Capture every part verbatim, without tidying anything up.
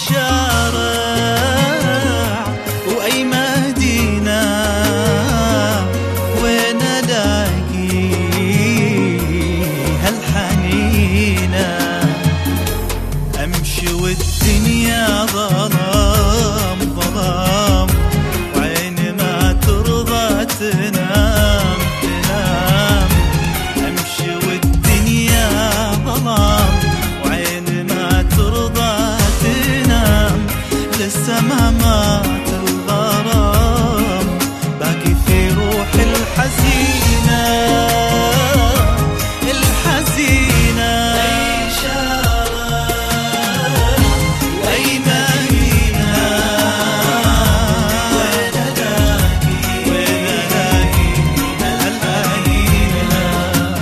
شارع وأي مدينة وين ألاقي هالحنينة؟ أمشي والدنيا ظلام ظلام وعيني ما ترضى تنام تنام. أمشي والدنيا ظلام وعيني ما ترضى تنام. لسه ما مات الغرام باقي في روحي الحزينة الحزينة. أي شارع وأي مدينة وين ألاقي وين ألاقي هالحنينة؟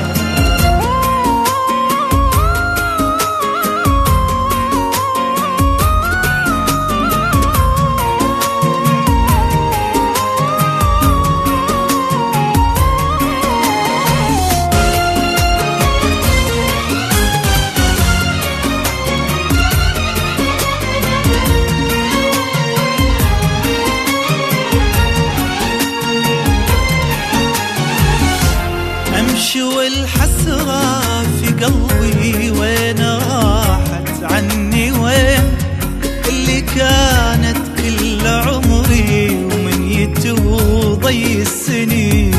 أمشي والحسرة في قلبي وين راحت عني؟ وين اللي كانت كل عمري ومنيتي وضي السنين؟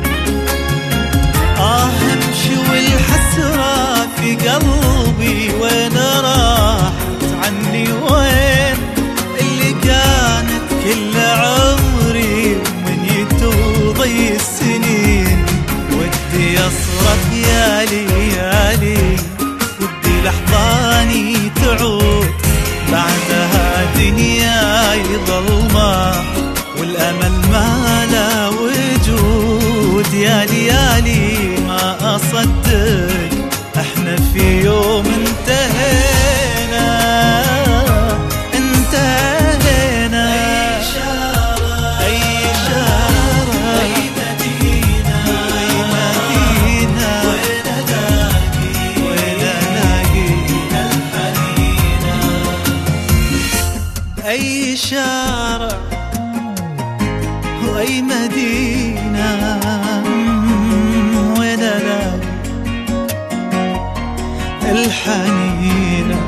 آه أمشي والحسرة في قلبي وين راحت عني؟ وين اللي كانت كل عمري ومنيتي وضي السنين؟ ودي أصرخ يا لي يا لي ودي لحظاني تعود بعدها دنياي ظلمة والأمل ما لا وجود. يا لي يا لي ما أصدق احنا في يوم انتهينا انتهينا. أي شارع أي شارع أي مدينة أي مدينة وين ألاقي وين ألاقي هالحنينة؟ أي شارع وأي مدينة وين ألاقي الحنينة؟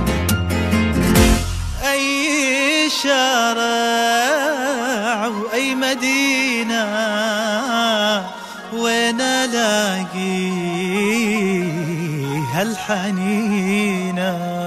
أي شارع وأي مدينة وين ألاقي هالحنينة؟